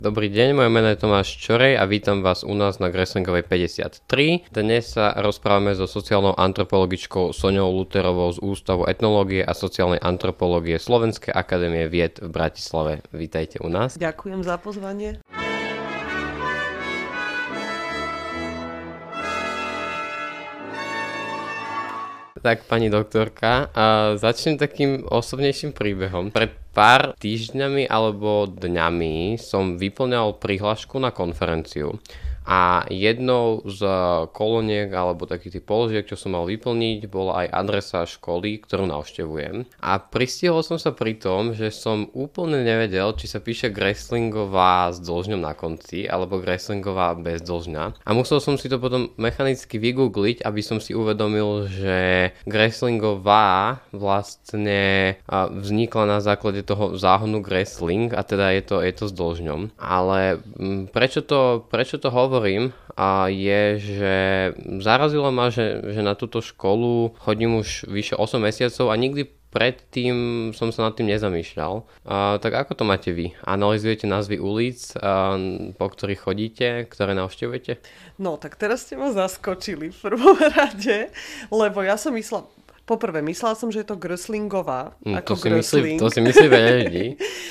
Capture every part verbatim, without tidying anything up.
Dobrý deň, moje meno je Tomáš Čorej a vítam vás u nás na Greslingovej päťdesiattri. Dnes sa rozprávame so sociálnou antropologičkou Soňou Luterovou z Ústavu etnológie a sociálnej antropológie Slovenskej akadémie vied v Bratislave. Vítajte u nás. Ďakujem za pozvanie. Tak, pani doktorka, a začnem takým osobnejším príbehom. Pred pár týždňami alebo dňami som vyplňal prihlášku na konferenciu a jednou z kolóniek alebo takých tých položiek, čo som mal vyplniť, bola aj adresa školy, ktorú navštevujem. A pristihol som sa pri tom, že som úplne nevedel, či sa píše Greslingová s dĺžňom na konci alebo Greslingová bez dĺžňa. A musel som si to potom mechanicky vygoogliť, aby som si uvedomil, že Greslingová vlastne vznikla na základe toho záhonu Gresling a teda je to, je to s dĺžňom. Ale prečo to, prečo to hovorím? hovorím a je, že zarazilo ma, že, že na túto školu chodím už vyše osem mesiacov a nikdy predtým som sa nad tým nezamýšľal. A, tak ako to máte vy? Analyzujete názvy ulic, a, po ktorých chodíte, ktoré navštevujete? No, tak teraz ste ma zaskočili v prvom rade, lebo ja som myslela... Poprvé, myslela som, že je to Greslingová, mm, ako to si Gresling. Myslí, to si myslí veľa ľudí.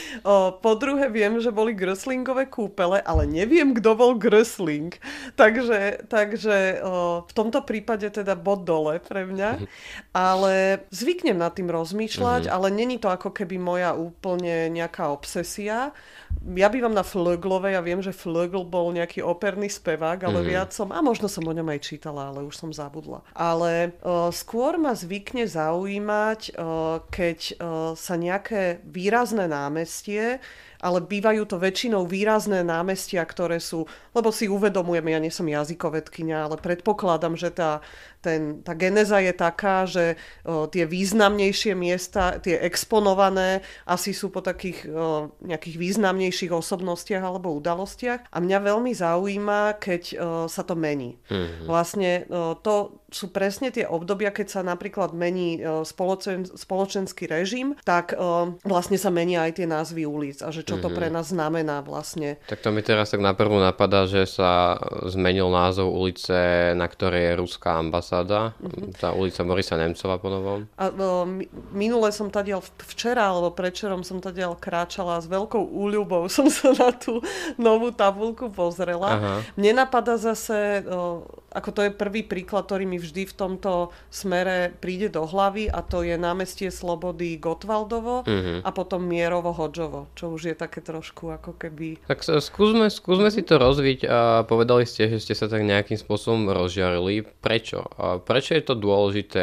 Po druhé, viem, že boli Greslingové kúpele, ale neviem, kto bol Gresling. Takže, takže o, v tomto prípade teda bod dole pre mňa. Ale zvyknem nad tým rozmýšľať, mm-hmm. ale není to ako keby moja úplne nejaká obsesia. Ja bývam na Flöglovej a viem, že Flögl bol nejaký operný spevák, ale mm-hmm. viac som, a možno som o ňom aj čítala, ale už som zabudla. Ale o, skôr ma zvykne zaujímať, o, keď o, sa nejaké výrazné námestie, ale bývajú to väčšinou výrazné námestia, ktoré sú, lebo si uvedomujeme, ja nie som jazykovedkyňa, ale predpokladám, že tá, ten, tá geneza je taká, že o, tie významnejšie miesta, tie exponované, asi sú po takých o, nejakých významnejších osobnostiach alebo udalostiach. A mňa veľmi zaujíma, keď o, sa to mení. Mm-hmm. Vlastne o, to sú presne tie obdobia, keď sa napríklad mení o, spoločen, spoločenský režim, tak o, vlastne sa menia aj tie názvy ulic a že čo to pre nás znamená vlastne. Tak to mi teraz tak naprvu napadá, že sa zmenil názov ulice, na ktorej je ruská ambasáda. Uh-huh. Tá ulica Borisa Nemcova po novom. A o, minule som tadiaľ, včera alebo predčerom som tadiaľ kráčala s veľkou úľubou, som sa na tú novú tabuľku pozrela. Aha. Mne napadá zase, o, ako to je prvý príklad, ktorý mi vždy v tomto smere príde do hlavy, a to je námestie Slobody Gottwaldovo uh-huh. a potom Mierovo Hodžovo, čo už je také trošku ako keby... Tak skúsme, skúsme si to rozviť a povedali ste, že ste sa tak nejakým spôsobom rozžiarili. Prečo? Prečo je to dôležité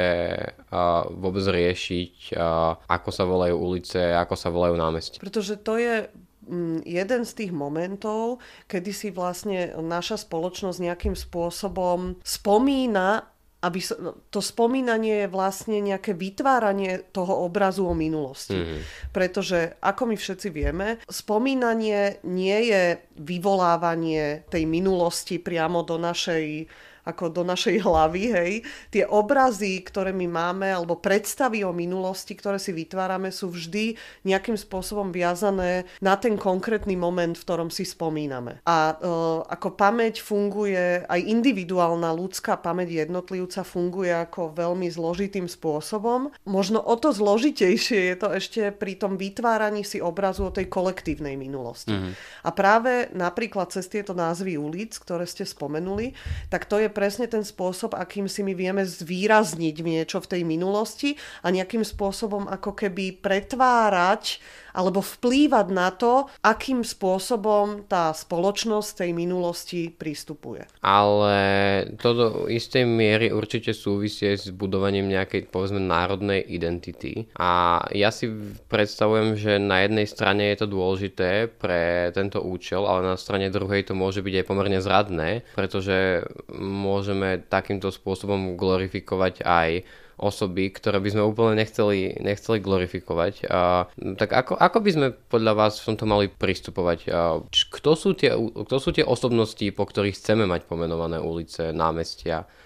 vôbec riešiť, ako sa volajú ulice, ako sa volajú námestia? Pretože to je jeden z tých momentov, kedy si vlastne naša spoločnosť nejakým spôsobom spomína, aby sa, to spomínanie je vlastne nejaké vytváranie toho obrazu o minulosti. Mm-hmm. Pretože, ako my všetci vieme, spomínanie nie je vyvolávanie tej minulosti priamo do našej ako do našej hlavy, hej. Tie obrazy, ktoré my máme, alebo predstavy o minulosti, ktoré si vytvárame, sú vždy nejakým spôsobom viazané na ten konkrétny moment, v ktorom si spomíname. A e, ako pamäť funguje, aj individuálna ľudská pamäť jednotlivca funguje ako veľmi zložitým spôsobom. Možno o to zložitejšie je to ešte pri tom vytváraní si obrazu o tej kolektívnej minulosti. Mm-hmm. A práve napríklad cez tieto názvy ulic, ktoré ste spomenuli, tak to je presne ten spôsob, akým si my vieme zvýrazniť niečo v tej minulosti a nejakým spôsobom ako keby pretvárať alebo vplývať na to, akým spôsobom tá spoločnosť tej minulosti pristupuje. Ale to do istej miery určite súvisí s budovaním nejakej, povedzme, národnej identity. A ja si predstavujem, že na jednej strane je to dôležité pre tento účel, ale na strane druhej to môže byť aj pomerne zradné, pretože môžeme takýmto spôsobom glorifikovať aj osoby, ktoré by sme úplne nechceli, nechceli glorifikovať. A, tak ako, ako by sme podľa vás v tomto mali pristupovať? A, č, kto, sú tie, kto sú tie osobnosti, po ktorých chceme mať pomenované ulice, námestia? A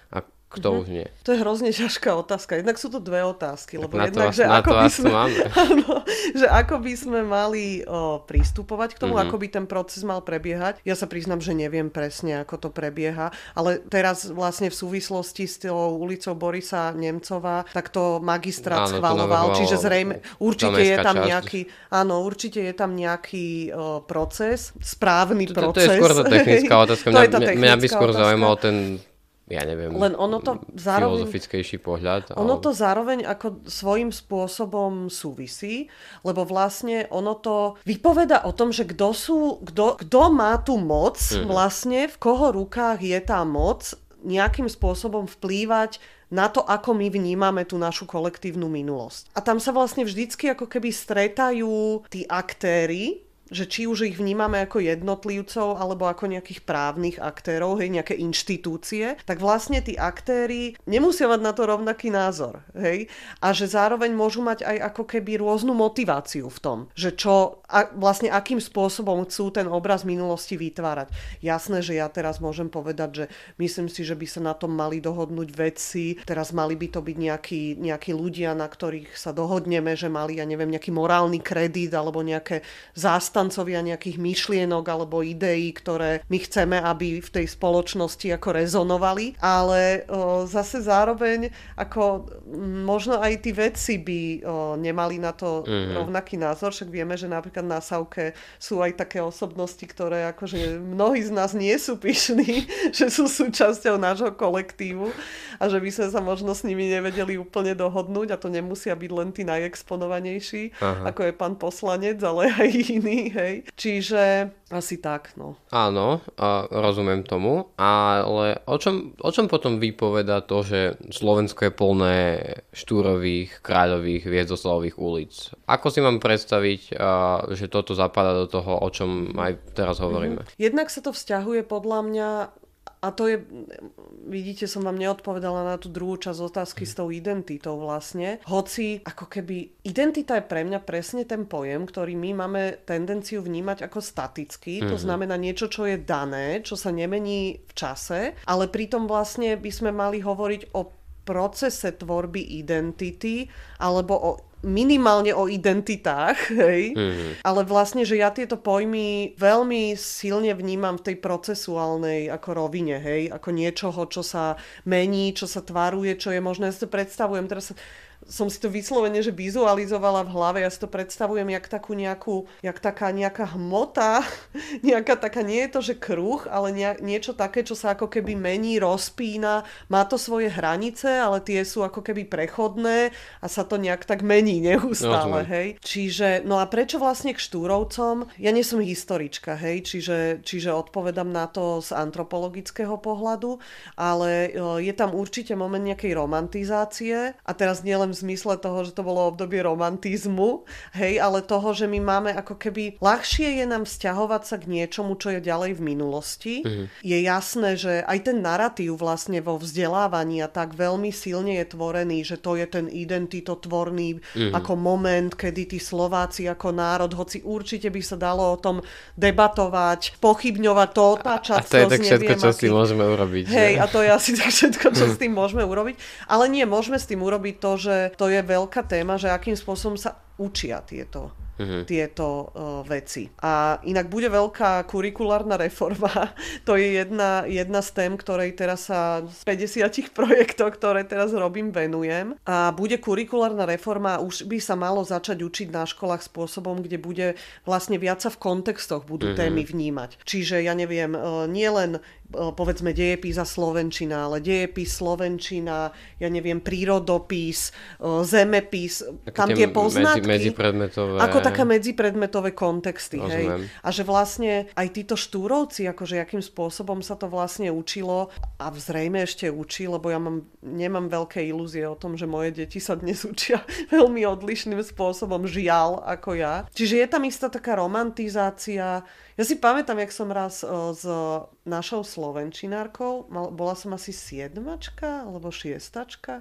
kto mm-hmm. už nie. To je hrozne ťažká otázka. Jednak sú to dve otázky. Tak lebo na jednak, to, že na ako to by sme, áno, že ako by sme mali o, pristupovať k tomu, mm-hmm. ako by ten proces mal prebiehať. Ja sa priznám, že neviem presne, ako to prebieha, ale teraz vlastne v súvislosti s tou ulicou Borisa Nemcova, tak to magistrát áno, schvaľoval, čiže zrejme určite je tam časť. nejaký, áno, určite je tam nejaký o, proces, správny to, proces. To je skôr tá technická otázka. Mňa, mňa by skôr zaujímal ten ja neviem, len ono to zároveň, filozofickejší pohľad. Ono ale... to zároveň ako svojím spôsobom súvisí, lebo vlastne ono to vypoveda o tom, že kto sú, kto, kto má tú moc, mm-hmm. vlastne v koho rukách je tá moc nejakým spôsobom vplývať na to, ako my vnímame tú našu kolektívnu minulosť. A tam sa vlastne vždycky ako keby stretajú tí aktéri, že či už ich vnímame ako jednotlivcov alebo ako nejakých právnych aktérov, hej, nejaké inštitúcie, tak vlastne tí aktéri nemusia mať na to rovnaký názor, hej, a že zároveň môžu mať aj ako keby rôznu motiváciu v tom, že čo, a vlastne akým spôsobom chcú ten obraz minulosti vytvárať. Jasné, že ja teraz môžem povedať, že myslím si, že by sa na tom mali dohodnúť vedci, teraz mali by to byť nejakí, nejakí ľudia, na ktorých sa dohodneme, že mali, ja neviem, nejaký morálny kredit alebo nejaké zástavy zastancovia nejakých myšlienok alebo ideí, ktoré my chceme, aby v tej spoločnosti ako rezonovali, ale o, zase zároveň ako m, možno aj tí vedci by o, nemali na to mm-hmm. rovnaký názor, však vieme, že napríklad na Savke sú aj také osobnosti, ktoré akože mnohí z nás nie sú pyšní, že sú súčasťou nášho kolektívu a že by sme sa možno s nimi nevedeli úplne dohodnúť a to nemusia byť len tí najexponovanejší, Aha. ako je pán poslanec, ale aj iní. Hej. Čiže asi tak, no. Áno, a rozumiem tomu, ale o čom, o čom potom vypoveda to, že Slovensko je plné Štúrových, Kráľových, Hviezdoslavových ulic? Ako si mám predstaviť, že toto zapadá do toho, o čom aj teraz hovoríme? Mm-hmm. Jednak sa to vzťahuje podľa mňa. A to je, vidíte, som vám neodpovedala na tú druhú časť otázky s tou identitou vlastne. Hoci, ako keby, identita je pre mňa presne ten pojem, ktorý my máme tendenciu vnímať ako statický. Mm-hmm. To znamená niečo, čo je dané, čo sa nemení v čase, ale pritom vlastne by sme mali hovoriť o procese tvorby identity alebo o minimálne o identitách, hej. Mm-hmm. Ale vlastne, že ja tieto pojmy veľmi silne vnímam v tej procesuálnej ako rovine, hej, ako niečoho, čo sa mení, čo sa tvaruje, čo je možné. Ja si to predstavujem, teraz sa som si to vyslovene, že vizualizovala v hlave, ja si to predstavujem jak takú nejakú, jak taká nejaká hmota, nejaká taká, nie je to, že kruh, ale nie, niečo také, čo sa ako keby mení, rozpína, má to svoje hranice, ale tie sú ako keby prechodné a sa to nejak tak mení neustále, no, hej. Čiže, no a prečo vlastne k Štúrovcom? Ja nie som historička, hej, čiže, čiže odpovedám na to z antropologického pohľadu, ale je tam určite moment nejakej romantizácie a teraz nielen v zmysle toho, že to bolo obdobie romantizmu, hej, ale toho, že my máme ako keby, ľahšie je nám vzťahovať sa k niečomu, čo je ďalej v minulosti. Mm-hmm. Je jasné, že aj ten narratív vlastne vo vzdelávaní a tak veľmi silne je tvorený, že to je ten identitotvorný mm-hmm. ako moment, kedy tí Slováci ako národ, hoci určite by sa dalo o tom debatovať, pochybňovať to, otáčať. A to je tak všetko, čo s tým môžeme urobiť. Hej, že? A to je asi tak všetko, čo s tým môžeme urobiť. Ale nie, môžeme s tým urobiť to, že to je veľká téma, že akým spôsobom sa učia tieto, uh-huh. tieto uh, veci. A inak bude veľká kurikulárna reforma. To je jedna, jedna z tém, ktorej teraz sa z päťdesiat projektov, ktoré teraz robím, venujem. A bude kurikulárna reforma, už by sa malo začať učiť na školách spôsobom, kde bude vlastne viac sa v kontextoch budú uh-huh. témy vnímať. Čiže ja neviem, uh, nie len povedzme dejepis a slovenčina, ale dejepis, slovenčina, ja neviem, prírodopis, zemepis, také tam tie poznatky. Medzi, medzipredmetové. Ako také medzipredmetové kontexty. Hej. A že vlastne aj títo Štúrovci, akože akým spôsobom sa to vlastne učilo a zrejme ešte učí, lebo ja mám, nemám veľké ilúzie o tom, že moje deti sa dnes učia veľmi odlišným spôsobom, žiaľ, ako ja. Čiže je tam istá taká romantizácia. Ja si pamätám, jak som raz o, s našou slovenčinárkou, mal, bola som asi siedmačka alebo šiestačka,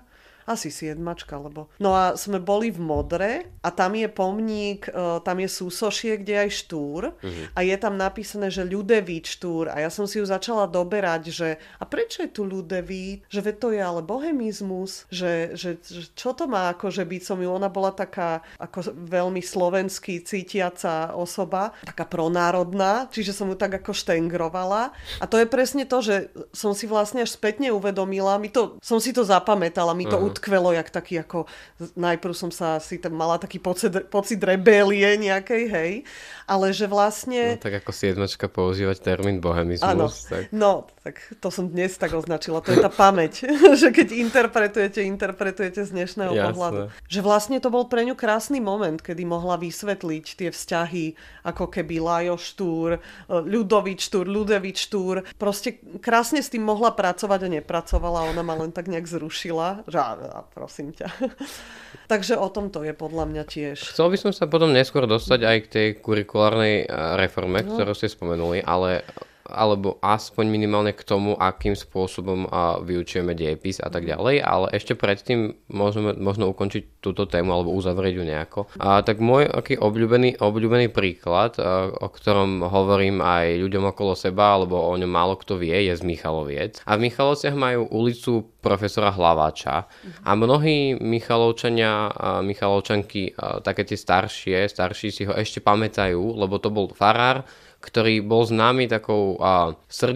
asi siedmačka, lebo... No a sme boli v Modre a tam je pomník, uh, tam je súsošie, kde je aj Štúr uh-huh. a je tam napísané, že Ľudevít Štúr a ja som si ju začala doberať, že a prečo je tu Ľudevít? Že veď to je ale bohemizmus, že, že, že čo to má akože byť som ju, ona bola taká ako veľmi slovenský cítiaca osoba, taká pronárodná, čiže som ju tak ako štengrovala a to je presne to, že som si vlastne až spätne uvedomila, mi to, som si to zapamätala, mi to uh-huh. utkvelo, jak taký ako, najprv som sa si tam mala taký pocit, pocit rebélie nejakej, hej, ale že vlastne... No tak ako siedmačka používať termín bohemizmus. Áno, tak... no, tak to som dnes tak označila, to je tá pamäť, že keď interpretujete, interpretujete z dnešného Jasné. pohľadu. Že vlastne to bol pre ňu krásny moment, kedy mohla vysvetliť tie vzťahy, ako keby Lajo Štúr, Ľudovít Štúr, Ľudevít Štúr, proste krásne s tým mohla pracovať a nepracovala, ona ma len tak nejak zrušila, že a, prosím ťa. Takže o tom to je podľa mňa tiež. Chcel by som sa potom neskôr dostať aj k tej kurikulárnej reforme, no. ktorú ste spomenuli, ale alebo aspoň minimálne k tomu, akým spôsobom uh, vyučujeme dejepis a tak ďalej, ale ešte predtým môžeme možno ukončiť túto tému alebo uzavrieť ju nejako. Uh, tak môj aký obľúbený, obľúbený príklad, uh, o ktorom hovorím aj ľuďom okolo seba, alebo o ňom málo kto vie, je z Michaloviec. A v Michalovciach majú ulicu profesora Hlaváča a mnohí Michalovčania a Michalovčanky, uh, také tie staršie, starší si ho ešte pamätajú, lebo to bol farár, ktorý bol známy takou a,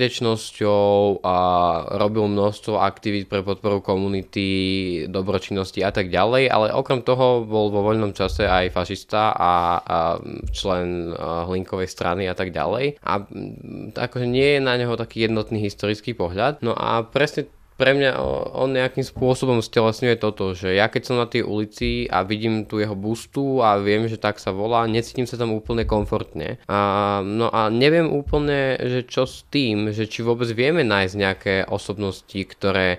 srdečnosťou a robil množstvo aktivít pre podporu komunity, dobročinnosti a tak ďalej, ale okrem toho bol vo voľnom čase aj fašista a, a člen a, Hlinkovej strany a tak ďalej. A akože nie je na neho taký jednotný historický pohľad. No a presne pre mňa on nejakým spôsobom stelesňuje toto, že ja keď som na tej ulici a vidím tu jeho bustu a viem, že tak sa volá, necítim sa tam úplne komfortne. A, no a neviem úplne, že čo s tým, že či vôbec vieme nájsť nejaké osobnosti, ktoré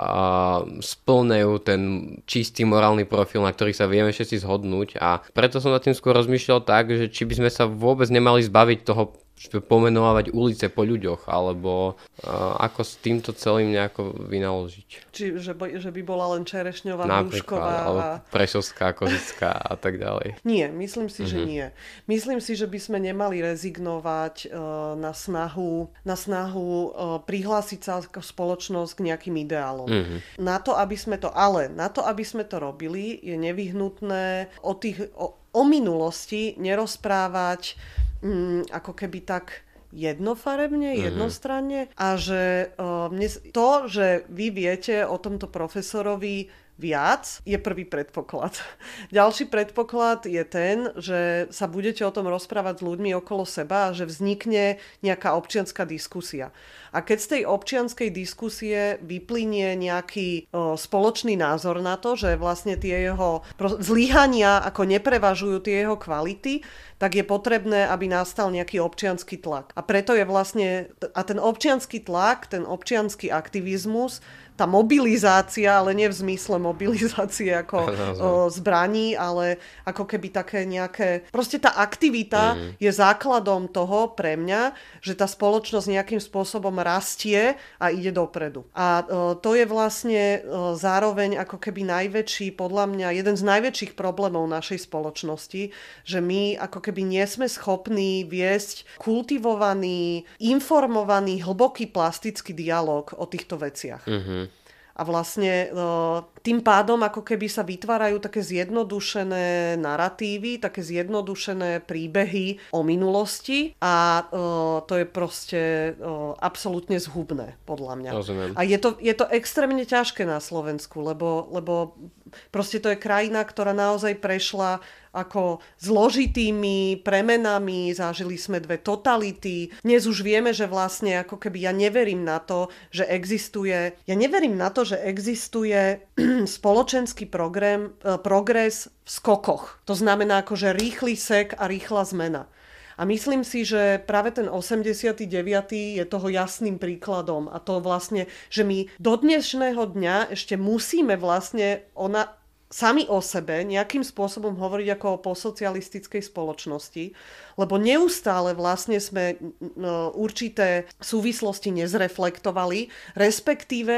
a splňajú ten čistý morálny profil, na ktorý sa vieme všetci zhodnúť a preto som nad tým skôr rozmýšľal tak, že či by sme sa vôbec nemali zbaviť toho pomenovať ulice po ľuďoch, alebo uh, ako s týmto celým nejako vynaložiť. Či, že, by, že by bola len Čerešňová, Hrušková alebo a... Prešovská, Kozická a tak ďalej. Nie, myslím si, mm-hmm. že nie. Myslím si, že by sme nemali rezignovať uh, na snahu, na snahu uh, prihlásiť sa ako spoločnosť k nejakým ideálom. Mm-hmm. Na to, aby sme to, ale na to, aby sme to robili, je nevyhnutné o, tých, o, o minulosti nerozprávať Mm, ako keby tak jednofarebne, mm-hmm. jednostranne a že uh, mne, to, že vy viete o tomto profesorovi viac, je prvý predpoklad. Ďalší predpoklad je ten, že sa budete o tom rozprávať s ľuďmi okolo seba a že vznikne nejaká občianska diskusia. A keď z tej občianskej diskusie vyplynie nejaký o, spoločný názor na to, že vlastne tie jeho zlyhania ako neprevažujú tie jeho kvality, tak je potrebné, aby nastal nejaký občiansky tlak. A preto je vlastne, a ten občiansky tlak, ten občiansky aktivizmus, tá mobilizácia, ale nie v zmysle mobilizácie ako o, zbraní, ale ako keby také nejaké... Proste tá aktivita mm. je základom toho pre mňa, že tá spoločnosť nejakým spôsobom rastie a ide dopredu. A o, to je vlastne o, zároveň ako keby najväčší, podľa mňa, jeden z najväčších problémov našej spoločnosti, že my ako keby nie sme schopní viesť kultivovaný, informovaný, hlboký plastický dialog o týchto veciach. Mm-hmm. A vlastne tým pádom ako keby sa vytvárajú také zjednodušené naratívy, také zjednodušené príbehy o minulosti a to je proste absolútne zhubné, podľa mňa. Rozumiem. A je to, je to extrémne ťažké na Slovensku, lebo, lebo proste to je krajina, ktorá naozaj prešla ako zložitými premenami, zažili sme dve totality. Dnes už vieme, že vlastne ako keby ja neverím na to, že existuje, ja neverím na to, že existuje spoločenský program, progres v skokoch. To znamená akože rýchly sek a rýchla zmena. A myslím si, že práve ten osemdesiaty deviaty je toho jasným príkladom. A to vlastne, že my do dnešného dňa ešte musíme vlastne ona sami o sebe nejakým spôsobom hovoriť ako o posocialistickej spoločnosti, lebo neustále vlastne sme no, určité súvislosti nezreflektovali, respektíve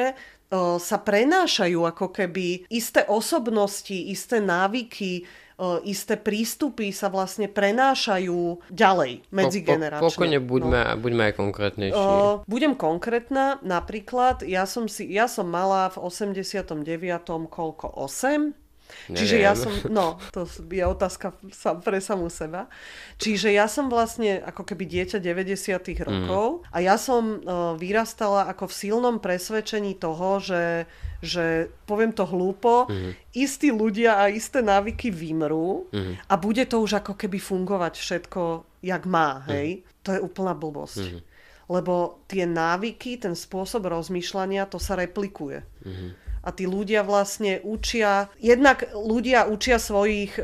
sa prenášajú ako keby isté osobnosti, isté návyky, isté prístupy sa vlastne prenášajú ďalej medzigeneračne. Po, po, pokojne buďme, no. buďme aj konkrétnejší. Uh, budem konkrétna, napríklad ja som, si, ja som mala v osemdesiatom deviatom koľko? osem? Neviem. Čiže ja som, no, to je otázka pre samú seba. Čiže ja som vlastne ako keby dieťa deväťdesiatych rokov mm. a ja som uh, vyrastala ako v silnom presvedčení toho, že, že poviem to hlúpo, mm. istí ľudia a isté návyky vymrú mm. a bude to už ako keby fungovať všetko, jak má, hej? Mm. To je úplná blbosť. Mm. Lebo tie návyky, ten spôsob rozmýšľania, to sa replikuje. Mm. A tí ľudia vlastne učia, jednak ľudia učia svojich e,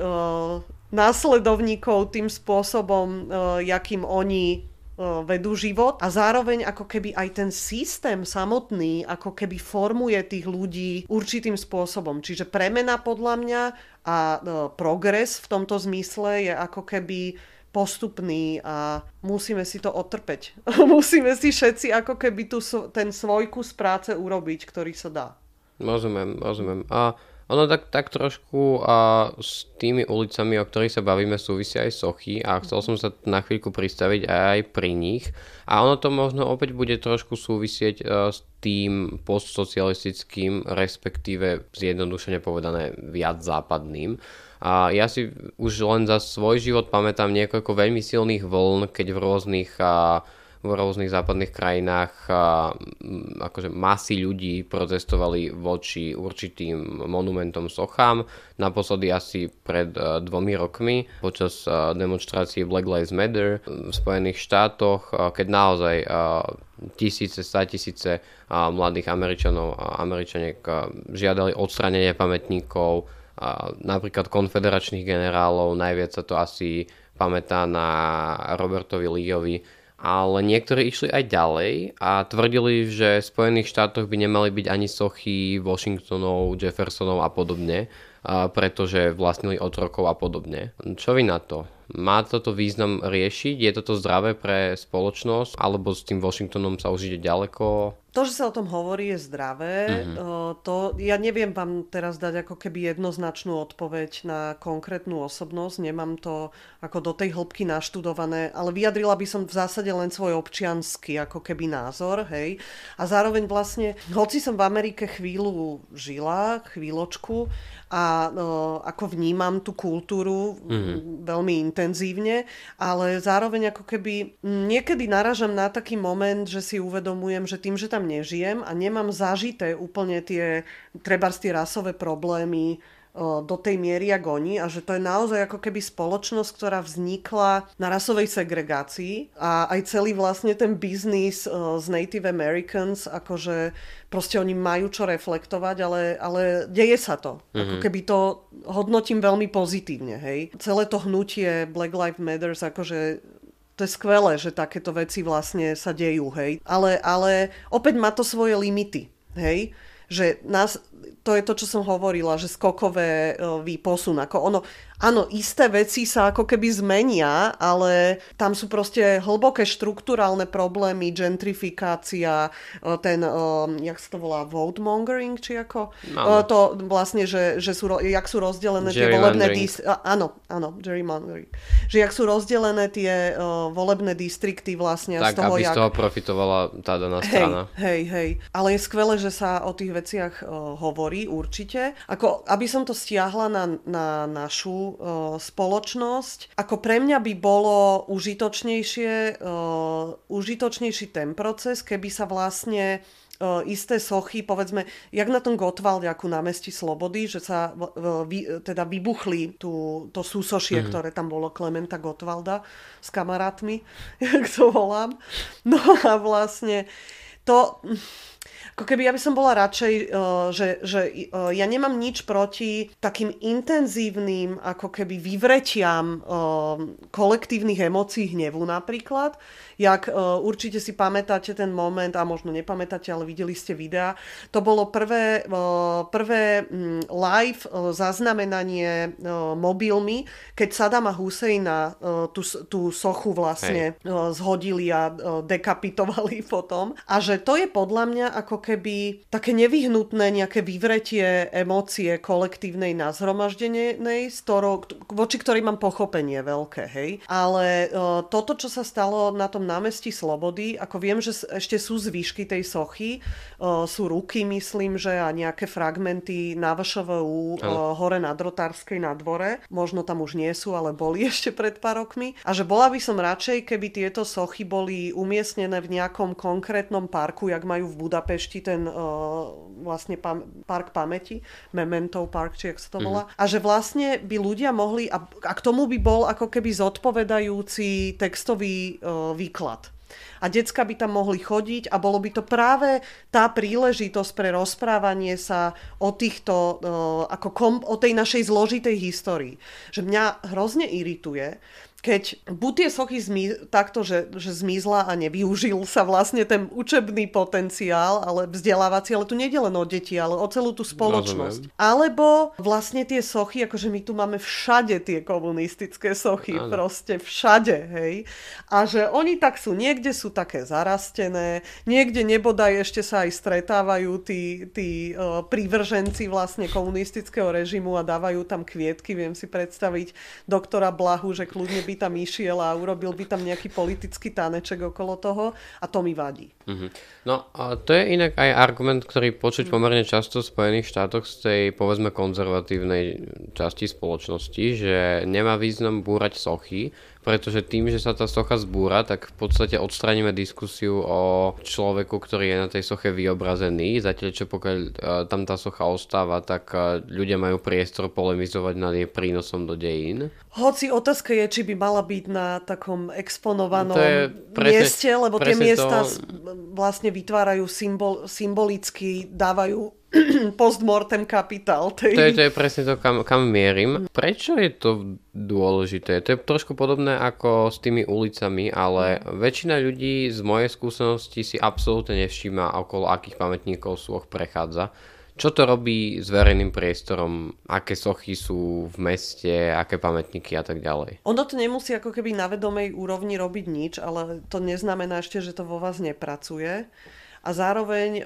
následovníkov tým spôsobom, e, jakým oni e, vedú život. A zároveň ako keby aj ten systém samotný, ako keby formuje tých ľudí určitým spôsobom. Čiže premena podľa mňa a e, progres v tomto zmysle je ako keby postupný a musíme si to odtrpeť. Musíme si všetci ako keby tu, ten svoj kus práce urobiť, ktorý sa dá. Rozumiem, rozumiem. A ono tak, tak trošku a s tými ulicami, o ktorých sa bavíme, súvisia aj sochy a chcel som sa na chvíľku pristaviť aj pri nich. A ono to možno opäť bude trošku súvisieť uh, s tým postsocialistickým, respektíve zjednodušene povedané viac západným. A ja si už len za svoj život pamätám niekoľko veľmi silných vln, keď v rôznych uh, v rôznych západných krajinách a, akože masy ľudí protestovali voči určitým monumentom, sochám. Naposledy asi pred uh, dvomi rokmi počas uh, demonštrácie Black Lives Matter v Spojených štátoch, uh, keď naozaj uh, tisíce, státisíce uh, mladých Američanov a Američaniek uh, žiadali odstránenie pamätníkov, uh, napríklad konfederačných generálov, najviac sa to asi pamätá na Robertovi Leeovi. Ale niektorí išli aj ďalej a tvrdili, že v Spojených štátoch by nemali byť ani sochy Washingtonov, Jeffersonov a podobne, pretože vlastnili otrokov a podobne. Čo vy na to? Má toto význam riešiť? Je toto zdravé pre spoločnosť? Alebo s tým Washingtonom sa už ide ďaleko? To, že sa o tom hovorí, je zdravé. Mm-hmm. To, ja neviem vám teraz dať ako keby jednoznačnú odpoveď na konkrétnu osobnosť. Nemám to ako do tej hĺbky naštudované, ale vyjadrila by som v zásade len svoj občiansky ako keby názor. Hej. A zároveň vlastne, hoci som v Amerike chvíľu žila, chvíľočku, a no, ako vnímam tú kultúru mm-hmm. veľmi intenzívne, ale zároveň ako keby niekedy narážam na taký moment, že si uvedomujem, že tým, že tam nežijem a nemám zažité úplne tie trebárs tie rasové problémy do tej miery, jak oni, a že to je naozaj ako keby spoločnosť, ktorá vznikla na rasovej segregácii a aj celý vlastne ten biznis z Native Americans, akože proste oni majú čo reflektovať, ale, ale deje sa to. Mm-hmm. Ako keby to hodnotím veľmi pozitívne, hej. Celé to hnutie Black Lives Matter, akože to je skvelé, že takéto veci vlastne sa dejú, hej. Ale, ale opäť má to svoje limity, hej. Že nás, to je to, čo som hovorila, že skokové výposun. Ako ono, áno, isté veci sa ako keby zmenia, ale tam sú proste hlboké štruktúrálne problémy, gentrifikácia, ten, jak sa to volá, vote mongering, či ako? No. To vlastne, že, že sú, jak sú rozdelené tie volebné distrikty. Áno, áno, gerrymandering. Že jak sú rozdelené tie uh, volebné distrikty vlastne. Tak, z toho, aby jak... z toho profitovala tá daná strana. Hej, hej, hej. Ale je skvelé, že sa o tých veciach uh, hovorí určite. Ako, aby som to stiahla na, na našu spoločnosť. Ako pre mňa by bolo užitočnejšie, uh, užitočnejší ten proces, keby sa vlastne uh, isté sochy, povedzme, jak na tom Gottwaldiaku na Námestí Slobody, že sa uh, vy, teda vybuchli tú, to súsošie, mm-hmm. ktoré tam bolo Klementa Gottwalda s kamarátmi, jak to volám. No a vlastne to... Ako keby ja by som bola radšej, že, že ja nemám nič proti takým intenzívnym ako keby vyvretiam kolektívnych emócií hnevu napríklad. Jak určite si pamätáte ten moment, a možno nepamätáte, ale videli ste videá. To bolo prvé, prvé live zaznamenanie mobilmi, keď Sadama Husejna tú, tú sochu vlastne Hej. zhodili a dekapitovali potom. A že to je podľa mňa ako keby také nevyhnutné nejaké vyvretie emócie kolektívnej nazhromaždenej, z ktorou, voči ktorej mám pochopenie veľké, hej. Ale uh, toto, čo sa stalo na tom námestí Slobody, ako viem, že ešte sú zvyšky tej sochy, uh, sú ruky, myslím, že a nejaké fragmenty na vé š vé ú uh, hore na Drotárskej na dvore. Možno tam už nie sú, ale boli ešte pred pár rokmi. A že bola by som radšej, keby tieto sochy boli umiestnené v nejakom konkrétnom parku, jak majú v Budapešti ten uh, vlastne pam- park pamäti, Memento Park, či jak sa to volá. Mm-hmm. A že vlastne by ľudia mohli, a, a k tomu by bol ako keby zodpovedajúci textový uh, výklad. A decka by tam mohli chodiť a bolo by to práve tá príležitosť pre rozprávanie sa o týchto, uh, ako kom, o tej našej zložitej histórii. Že mňa hrozne irituje, keď buď tie sochy zmi- takto, že, že zmizla a nevyužil sa vlastne ten učebný potenciál, ale vzdelávací, ale tu nejde len o deti, ale o celú tú spoločnosť. Rozumiem. Alebo vlastne tie sochy, akože my tu máme všade tie komunistické sochy, ano. Proste všade, hej. A že oni tak sú, niekde sú také zarastené, niekde nebodaj ešte sa aj stretávajú tí, tí uh, prívrženci vlastne komunistického režimu a dávajú tam kvietky, viem si predstaviť doktora Blahu, že kľudne by tam išiel a urobil by tam nejaký politický taneček okolo toho a to mi vadí. Mm-hmm. No a to je inak aj argument, ktorý počuť pomerne často v Spojených štátoch z tej povedzme konzervatívnej časti spoločnosti, že nemá význam búrať sochy, pretože tým, že sa tá socha zbúra, tak v podstate odstránime diskusiu o človeku, ktorý je na tej soche vyobrazený. Zatiaľ, čo pokiaľ uh, tam tá socha ostáva, tak uh, ľudia majú priestor polemizovať nad jej prínosom do dejín. Hoci otázka je, či by mala byť na takom exponovanom presne, mieste, lebo tie miesta to... vlastne vytvárajú symbol, symbolicky, dávajú postmortem kapitál. Tej... To, je, to je presne to, kam, kam mierim. Prečo je to dôležité? To je trošku podobné ako s tými ulicami, ale väčšina ľudí z mojej skúsenosti si absolútne nevšíma, okolo akých pamätníkov súch prechádza. Čo to robí s verejným priestorom? Aké sochy sú v meste, aké pamätníky a tak ďalej? Ono to nemusí ako keby na vedomej úrovni robiť nič, ale to neznamená ešte, že to vo vás nepracuje. A zároveň e,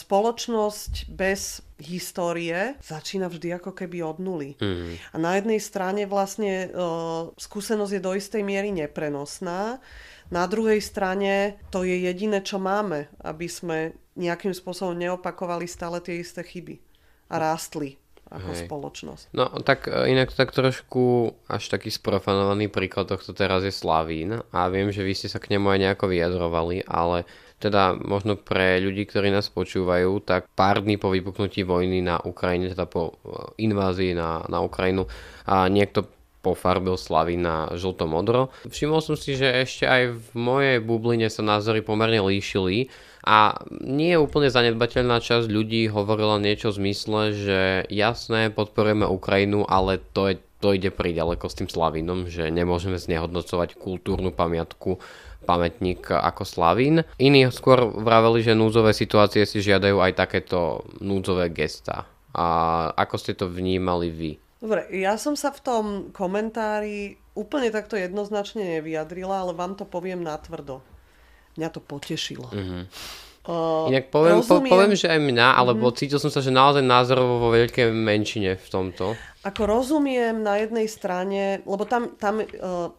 spoločnosť bez histórie začína vždy ako keby od nuly. Mm. A na jednej strane vlastne e, skúsenosť je do istej miery neprenosná. Na druhej strane to je jediné, čo máme, aby sme nejakým spôsobom neopakovali stále tie isté chyby a rástli ako Hej. spoločnosť. No tak inak tak trošku až taký sprofanovaný príklad tohto teraz je Slavín a viem, že vy ste sa k nemu aj nejako vyjadrovali, ale teda možno pre ľudí, ktorí nás počúvajú, tak pár dní po vypuknutí vojny na Ukrajine, teda po invázii na, na Ukrajinu a niekto pofarbil Slavín na žlto-modro. Všimol som si, že ešte aj v mojej bubline sa názory pomerne líšili a nie je úplne zanedbateľná časť ľudí hovorila niečo v zmysle, že jasné, podporujeme Ukrajinu, ale to, je, to ide príďaleko s tým Slavínom, že nemôžeme znehodnocovať kultúrnu pamiatku pamätník ako Slavín. Iní skôr vraveli, že núdzové situácie si žiadajú aj takéto núdzové gestá. A ako ste to vnímali vy? Dobre, ja som sa v tom komentári úplne takto jednoznačne nevyjadrila, ale vám to poviem natvrdo. Mňa to potešilo. Mm-hmm. Uh, Inak poviem, po, poviem, že aj mňa, alebo mm-hmm. cítil som sa, že naozaj názorovo vo veľkej menšine v tomto. Ako rozumiem na jednej strane, lebo tam, tam uh,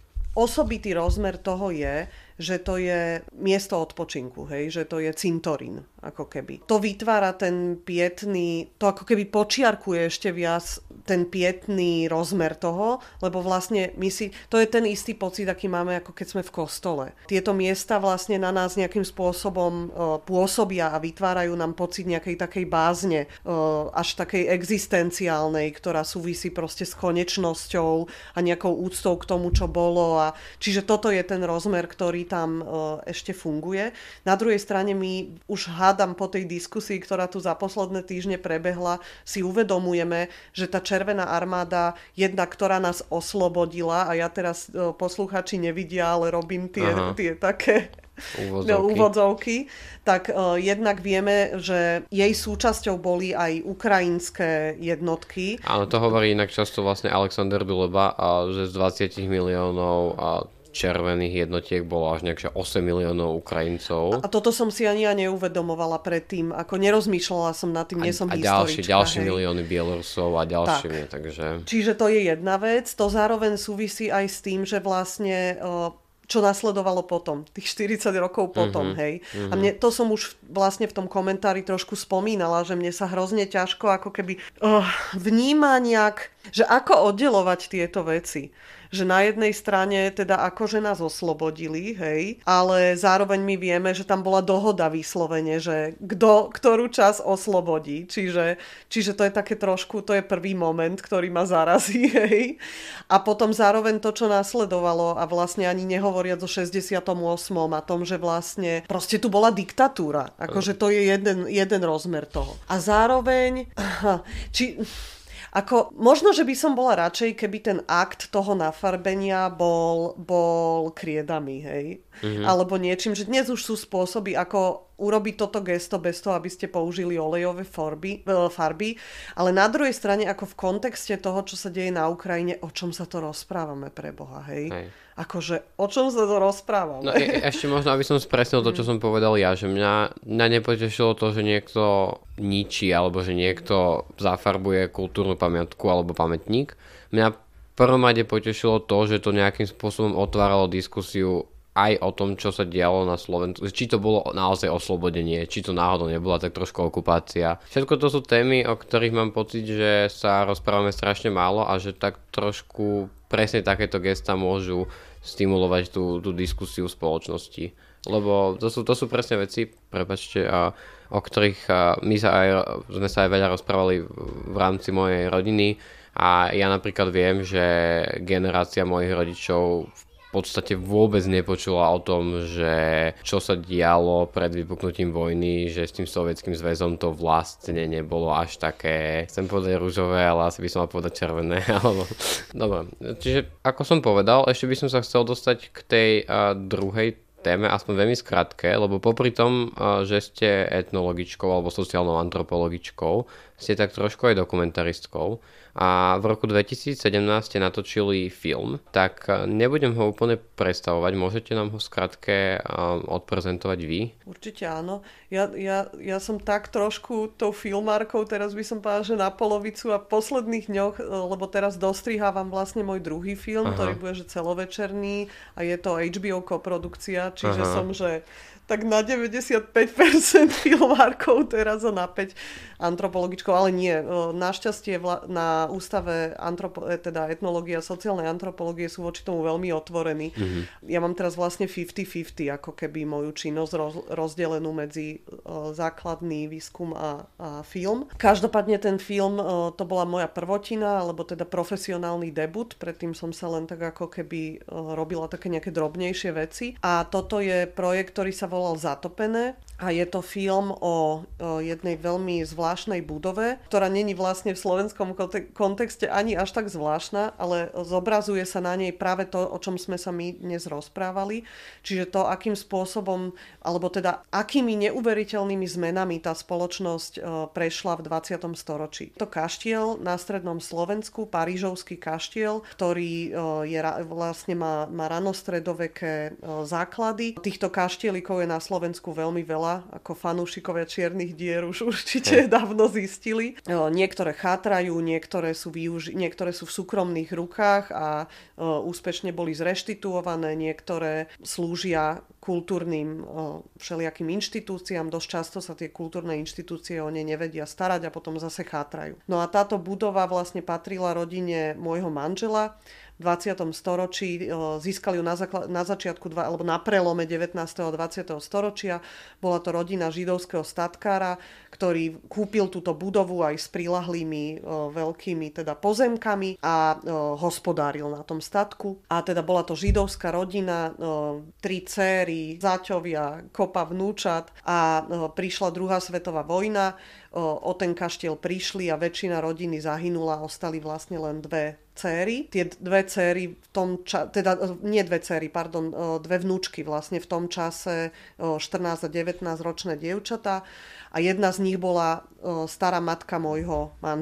osobitý rozmer toho je, že to je miesto odpočinku, hej, že to je cintorín, ako keby. To vytvára ten pietný, to ako keby počiarkuje ešte viac ten pietný rozmer toho, lebo vlastne my si, to je ten istý pocit, aký máme, ako keď sme v kostole. Tieto miesta vlastne na nás nejakým spôsobom e, pôsobia a vytvárajú nám pocit nejakej takej bázne, e, až takej existenciálnej, ktorá súvisí proste s konečnosťou a nejakou úctou k tomu, čo bolo. A, čiže toto je ten rozmer, ktorý tam e, ešte funguje. Na druhej strane my už hádam po tej diskusii, ktorá tu za posledné týždne prebehla, si uvedomujeme, že tá Červená armáda, jedna, ktorá nás oslobodila, a ja teraz e, posluchači nevidia, ale robím tie, tie také úvodzovky. úvodzovky, tak uh, jednak vieme, že jej súčasťou boli aj ukrajinské jednotky. Áno, to hovorí inak často vlastne Alexander Duleba, a že z dvadsať miliónov a červených jednotiek bolo až nejak osem miliónov Ukrajincov. A toto som si ani ja neuvedomovala predtým, ako nerozmýšľala som nad tým, nie som a, a historička. A ďalšie milióny Bielorusov a ďalšími, tak. takže... Čiže to je jedna vec, to zároveň súvisí aj s tým, že vlastne... čo nasledovalo potom, tých štyridsať rokov potom, mm-hmm, hej. Mm-hmm. A mne, to som už vlastne v tom komentári trošku spomínala, že mne sa hrozne ťažko ako keby uh, vníma nejak, že ako oddelovať tieto veci. Že na jednej strane teda akože nás oslobodili, hej, ale zároveň my vieme, že tam bola dohoda vyslovene, že kto ktorú časť oslobodí. Čiže, čiže to je také trošku, to je prvý moment, ktorý ma zarazí, hej. A potom zároveň to, čo nasledovalo a vlastne ani nehovoriac o šesťdesiatom ôsmom a tom, že vlastne proste tu bola diktatúra. Akože to je jeden, jeden rozmer toho. A zároveň, či... Ako, možno, že by som bola radšej, keby ten akt toho nafarbenia bol, bol kriedami, hej? Mm-hmm. Alebo niečím, že dnes už sú spôsoby, ako urobiť toto gesto bez toho, aby ste použili olejové farby, farby. Ale na druhej strane, ako v kontexte toho, čo sa deje na Ukrajine, o čom sa to rozprávame pre Boha, hej? hej. Akože, o čom sa to rozprávame? No e- ešte možno, aby som spresnil to, čo som povedal ja, že mňa, mňa nepotešilo to, že niekto ničí, alebo že niekto zafarbuje kultúrnu pamiatku alebo pamätník. Mňa v prvom rade potešilo to, že to nejakým spôsobom otváralo diskusiu aj o tom, čo sa dialo na Slovensku. Či to bolo naozaj oslobodenie, či to náhodou nebola tak trošku okupácia. Všetko to sú témy, o ktorých mám pocit, že sa rozprávame strašne málo a že tak trošku presne takéto gesta môžu stimulovať tú, tú diskusiu v spoločnosti. Lebo to sú, to sú presne veci, prepáčte, a, o ktorých a, my sa aj, sme sa aj veľa rozprávali v, v rámci mojej rodiny a ja napríklad viem, že generácia mojich rodičov v podstate vôbec nepočula o tom, že čo sa dialo pred vypuknutím vojny, že s tým Sovietským zväzom to vlastne nebolo až také, chcem povedať ružové, ale asi by som mal povedať červené. Alebo... Dobre, čiže ako som povedal, ešte by som sa chcel dostať k tej uh, druhej téme, aspoň veľmi skrátke, lebo popri tom, uh, že ste etnologičkou alebo sociálnou antropologičkou, ste tak trošku aj dokumentaristkou. A v roku dvetisícsedemnásť ste natočili film, tak nebudem ho úplne predstavovať, môžete nám ho skrátke odprezentovať vy? Určite áno. Ja, ja, ja som tak trošku tou filmárkou, teraz by som povedala, že na polovicu a v posledných dňoch, lebo teraz dostrihávam vlastne môj druhý film, Aha. ktorý bude že celovečerný a je to há bé ó koprodukcia, čiže Aha. som, že tak na deväťdesiatpäť percent filmárkov teraz a na päť antropologičkou, ale nie. Našťastie na ústave antropo, teda etnológie a sociálnej antropológie sú voči tomu veľmi otvorení. Mm-hmm. Ja mám teraz vlastne päťdesiat päťdesiat, ako keby moju činnosť roz, rozdelenú medzi uh, základný výskum a, a film. Každopádne ten film, uh, to bola moja prvotina, alebo teda profesionálny debut. Predtým som sa len tak ako keby uh, robila také nejaké drobnejšie veci. A toto je projekt, ktorý sa volal Zatopené a je to film o, o jednej veľmi zvláštnej budove, ktorá není vlastne v slovenskom kontexte ani až tak zvláštna, ale zobrazuje sa na nej práve to, o čom sme sa my dnes rozprávali. Čiže to, akým spôsobom, alebo teda akými neuveriteľnými zmenami tá spoločnosť e, prešla v dvadsiatom storočí. To kaštiel na strednom Slovensku, parížovský kaštiel, ktorý e, je, vlastne má, má ranostredoveké e, základy. Týchto kaštielikov je na Slovensku veľmi veľa, ako fanúšikovia čiernych dier už určite hm. dávno zistili. Niektoré chátrajú, niektoré sú, využi- niektoré sú v súkromných rukách a úspešne boli zreštituované, niektoré slúžia kultúrnym všelijakým inštitúciám. Dosť často sa tie kultúrne inštitúcie o ne nevedia starať a potom zase chátrajú. No a táto budova vlastne patrila rodine môjho manžela. V dvadsiatom storočí získali ju na, zakl- na začiatku dva, alebo na prelome devätnásteho a dvadsiateho storočia. Bola to rodina židovského statkára, ktorý kúpil túto budovu aj s prilahlými o, veľkými teda pozemkami a o, hospodáril na tom statku. A teda bola to židovská rodina, o, tri céry, záťovia, kopa vnúčat a o, prišla druhá svetová vojna. O, o ten kaštiel prišli a väčšina rodiny zahynula, ostali vlastne len dve céry. Tie dve céry v tom čase, teda nie dve céry, pardon, dve vnúčky vlastne v tom čase, štrnásť a devätnásť ročné dievčatá a jedna z nich bola stará matka môjho manžela.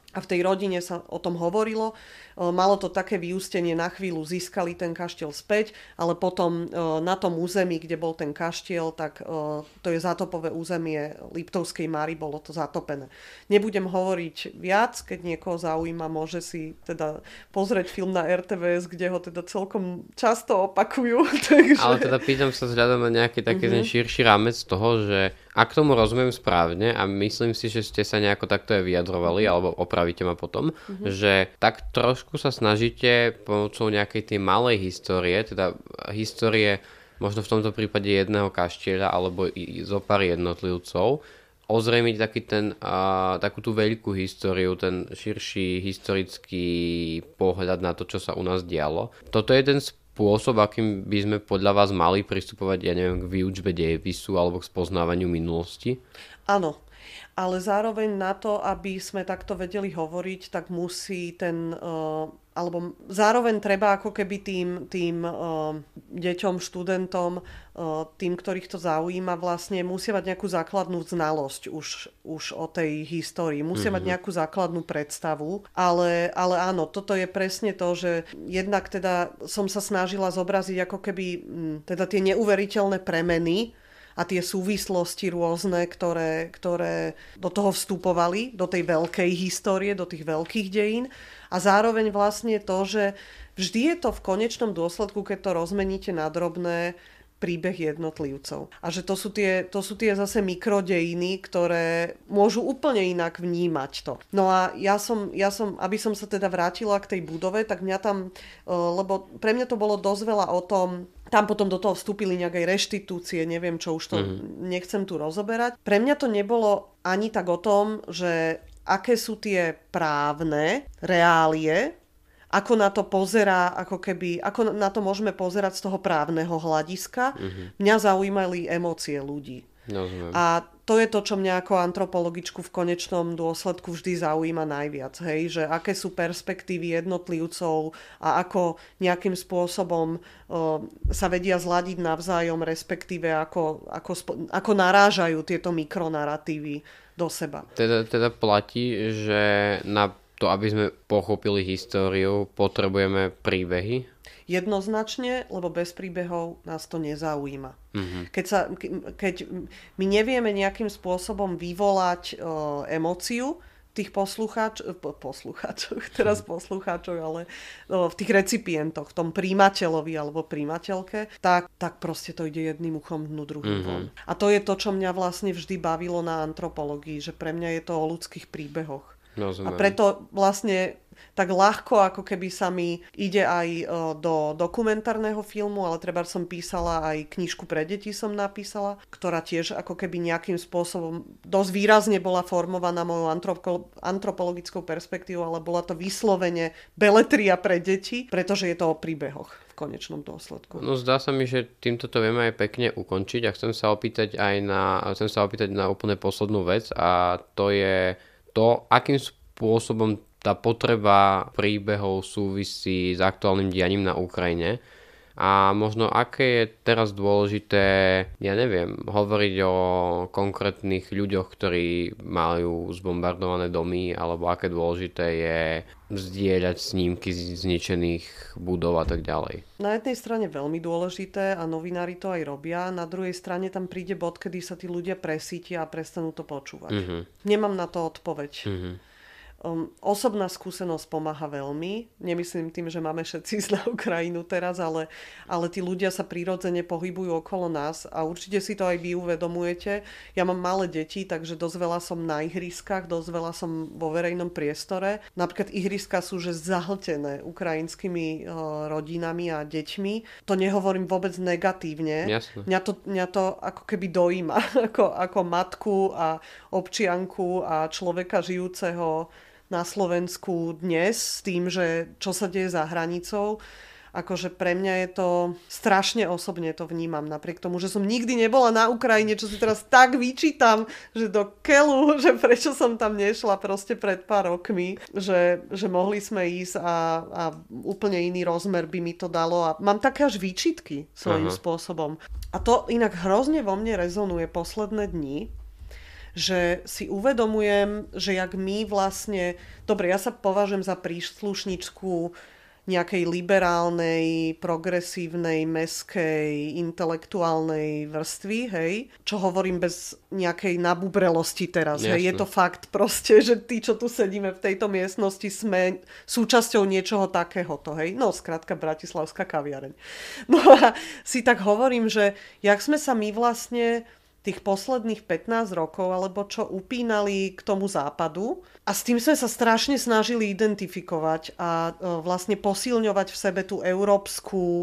A v tej rodine sa o tom hovorilo. Malo to také vyústenie, na chvíľu získali ten kaštiel späť, ale potom na tom území, kde bol ten kaštiel, tak to je zátopové územie Liptovskej Mary, bolo to zatopené. Nebudem hovoriť viac, keď niekoho zaujíma, môže si teda pozrieť film na er té vé es, kde ho teda celkom často opakujú. Takže... Ale teda pýtam sa vzhľadom na nejaký taký mm-hmm. ten širší rámec toho, že ak tomu rozumiem správne a myslím si, že ste sa nejako takto aj vyjadrovali, alebo opravíte ma potom, mm-hmm. že tak trošku sa snažíte pomocou nejakej tej malej histórie, teda histórie možno v tomto prípade jedného kaštieľa alebo i zo pár jednotlivcov, ozrejmiť taký ten, uh, takú tú veľkú históriu, ten širší historický pohľad na to, čo sa u nás dialo. Toto je ten spôsob, akým by sme podľa vás mali pristupovať, ja neviem, k výučbe dejepisu alebo k spoznávaniu minulosti? Áno, ale zároveň na to, aby sme takto vedeli hovoriť, tak musí ten... Uh, alebo zároveň treba ako keby tým, tým uh, deťom, študentom, uh, tým, ktorých to zaujíma, vlastne musia mať nejakú základnú znalosť už, už o tej histórii. Musia mm-hmm. mať nejakú základnú predstavu. Ale, ale áno, toto je presne to, že jednak teda som sa snažila zobraziť ako keby m, teda tie neuveriteľné premeny a tie súvislosti rôzne, ktoré, ktoré do toho vstupovali, do tej veľkej histórie, do tých veľkých dejín. A zároveň vlastne to, že vždy je to v konečnom dôsledku, keď to rozmeníte na drobné, príbeh jednotlivcov. A že to sú tie, to sú tie zase mikrodejiny, ktoré môžu úplne inak vnímať to. No a ja som, ja som, aby som sa teda vrátila k tej budove, tak mňa tam, lebo pre mňa to bolo dosť veľa o tom, tam potom do toho vstúpili nejaké reštitúcie, neviem čo, už to mm-hmm. nechcem tu rozoberať. Pre mňa to nebolo ani tak o tom, že aké sú tie právne reálie, ako na to pozerá, ako keby, ako na to môžeme pozerať z toho právneho hľadiska. Mm-hmm. Mňa zaujímali emócie ľudí. Rozumiem. A to je to, čo mňa ako antropologičku v konečnom dôsledku vždy zaujíma najviac. Hej? Že aké sú perspektívy jednotlivcov a ako nejakým spôsobom uh, sa vedia zladiť navzájom, respektíve ako, ako, ako narážajú tieto mikronarratívy do seba. Teda, teda platí, že na to, aby sme pochopili históriu, potrebujeme príbehy? Jednoznačne, lebo bez príbehov nás to nezaujíma. Mm-hmm. Keď, sa, keď my nevieme nejakým spôsobom vyvolať uh, emóciu tých poslucháčov, poslucháčov, teraz poslucháčov, ale uh, v tých recipientoch, v tom príjimateľovi alebo príjimateľke, tak, tak proste to ide jedným uchom dnu, druhým von. Mm-hmm. A to je to, čo mňa vlastne vždy bavilo na antropológii, že pre mňa je to o ľudských príbehoch. Rozumiem. A preto vlastne tak ľahko, ako keby sa mi ide aj do dokumentárneho filmu, ale treba som písala aj knižku pre deti som napísala, ktorá tiež ako keby nejakým spôsobom dosť výrazne bola formovaná mojou antropo- antropologickou perspektívou, ale bola to vyslovene beletria pre deti, pretože je to o príbehoch v konečnom dôsledku. No zdá sa mi, že týmto to vieme aj pekne ukončiť a chcem sa opýtať aj na, chcem sa opýtať na úplne poslednú vec a to je to, akým spôsobom tá potreba príbehov súvisí s aktuálnym dianím na Ukrajine a možno aké je teraz dôležité, ja neviem, hovoriť o konkrétnych ľuďoch, ktorí majú zbombardované domy, alebo aké dôležité je zdieľať snímky zničených budov a tak ďalej. Na jednej strane veľmi dôležité a novinári to aj robia, na druhej strane tam príde bod, kedy sa tí ľudia presítia a prestanú to počúvať. Mm-hmm. Nemám na to odpoveď. Mm-hmm. Um, osobná skúsenosť pomáha veľmi. Nemyslím tým, že máme všetci ísť na Ukrajinu teraz, ale, ale tí ľudia sa prirodzene pohybujú okolo nás a určite si to aj vy uvedomujete. Ja mám malé deti, takže dosť veľa som na ihriskách, dosť veľa som vo verejnom priestore. Napríklad ihriska sú že zahltené ukrajinskými uh, rodinami a deťmi. To nehovorím vôbec negatívne. Jasne. Mňa to, mňa to ako keby dojíma, ako, ako matku a občianku a človeka žijúceho na Slovensku dnes s tým, že čo sa deje za hranicou. Akože pre mňa je to strašne osobne to vnímam. Napriek tomu, že som nikdy nebola na Ukrajine, čo si teraz tak vyčítam, že do keľu, že prečo som tam nešla proste pred pár rokmi, že, že mohli sme ísť a, a úplne iný rozmer by mi to dalo. A mám také až výčitky svojím Aha. spôsobom. A to inak hrozne vo mne rezonuje posledné dni, že si uvedomujem, že jak my vlastne, dobre, ja sa považujem za príslušničku nejakej liberálnej, progresívnej, meskej, intelektuálnej vrstvy, hej, čo hovorím bez nejakej nabubrelosti teraz, Jasne. hej, je to fakt proste, že tí, čo tu sedíme v tejto miestnosti, sme súčasťou niečoho takéhoto, hej, no, skrátka bratislavská kaviareň. No a si tak hovorím, že jak sme sa my vlastne tých posledných pätnásť rokov, alebo čo upínali k tomu západu. A s tým sme sa strašne snažili identifikovať a e, vlastne posilňovať v sebe tú európsku e,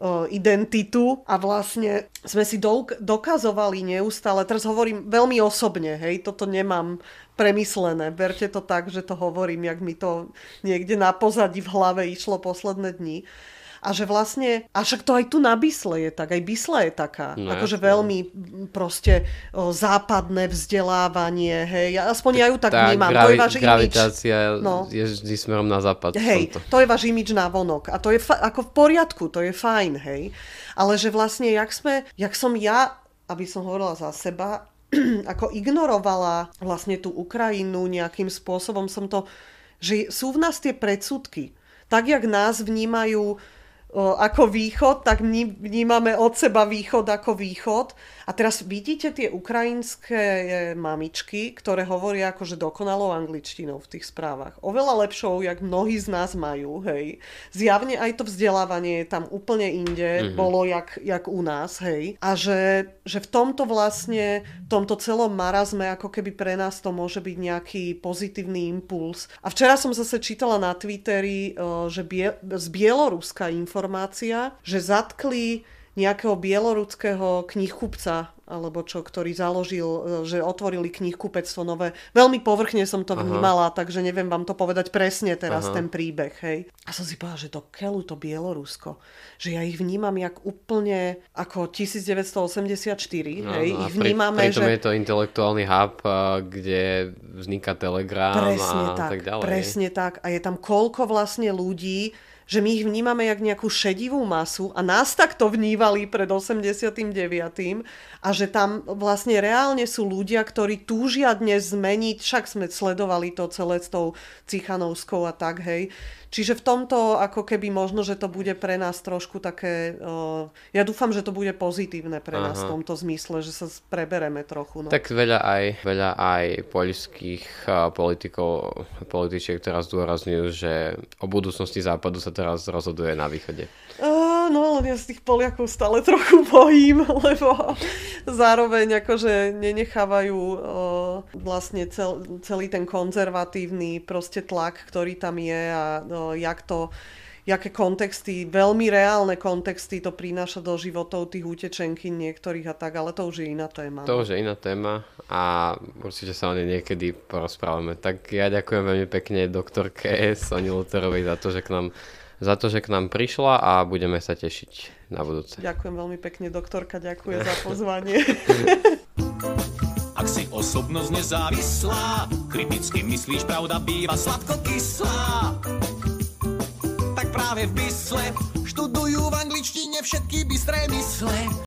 identitu a vlastne sme si do, dokazovali neustále, teraz hovorím veľmi osobne, hej, toto nemám premyslené, berte to tak, že to hovorím, jak mi to niekde na pozadí v hlave išlo posledné dni. A že vlastne, a však to aj tu na Bisle je tak, aj Bisla je taká, no, akože veľmi proste o, západné vzdelávanie, hej, aspoň ja ju tak tá vnímam, gravi- to je váš gravitácia imič. No. je vždy smerom na západ. Hej, to je váš imič na vonok a to je fa- ako v poriadku, to je fajn, hej, ale že vlastne, jak sme, jak som ja, aby som hovorila za seba, ako ignorovala vlastne tú Ukrajinu nejakým spôsobom, som to, že sú v nás tie predsudky, tak jak nás vnímajú ako východ, tak vnímame od seba východ ako východ. A teraz vidíte tie ukrajinské mamičky, ktoré hovoria akože dokonalou angličtinou v tých správach. Oveľa lepšou, jak mnohí z nás majú, hej. Zjavne aj to vzdelávanie je tam úplne inde, mm-hmm. bolo jak, jak u nás, hej. A že, že v tomto vlastne, v tomto celom marazme, ako keby pre nás to môže byť nejaký pozitívny impuls. A včera som zase čítala na Twitteri, že bie, z Bieloruska informácia, že zatkli nejakého bieloruského knihkupca, alebo čo, ktorý založil, že otvorili knihkupectvo nové. Veľmi povrchne som to vnímala, Aha. takže neviem vám to povedať presne teraz, Aha. ten príbeh, hej. A som si povedala, že do keľu to Bielorusko, že ja ich vnímam jak úplne ako devätnásťstoosemdesiatštyri, no, hej. No, ich vnímame, pri, pritom že... je to intelektuálny hub, kde vzniká Telegram presne a tak, tak ďalej. Presne tak. A je tam koľko vlastne ľudí, že my ich vnímame jak nejakú šedivú masu a nás takto vnívali pred osemdesiatym deviatym a že tam vlastne reálne sú ľudia, ktorí túžia dnes zmeniť, však sme sledovali to celé s tou Cichanovskou a tak, hej. Čiže v tomto ako keby možno, že to bude pre nás trošku také, uh, ja dúfam, že to bude pozitívne pre nás Aha. v tomto zmysle, že sa prebereme trochu. No. Tak veľa aj, veľa aj poľských uh, politikov, političiek teraz zdôrazňujú, že o budúcnosti západu sa teraz rozhoduje na východe. Uh, no ale ja z tých Poliakov stále trochu bojím, lebo zároveň akože nenechávajú uh, vlastne cel, celý ten konzervatívny proste tlak, ktorý tam je a uh, jak to, jaké kontexty, veľmi reálne kontexty to prináša do životov tých utečenkyň niektorých a tak, ale to už je iná téma. To už je iná téma a určite sa o nej niekedy porozprávame. Tak ja ďakujem veľmi pekne doktorke Soni Lutherovej za to, že k nám za to, že k nám prišla a budeme sa tešiť na budúce. Ďakujem veľmi pekne, doktorka, ďakujem za pozvanie. Ak si osobnosť nezávislá, kriticky myslíš, pravda býva sladkokyslá. Tak práve v Bisle študujú v angličtine všetky bystré mysle.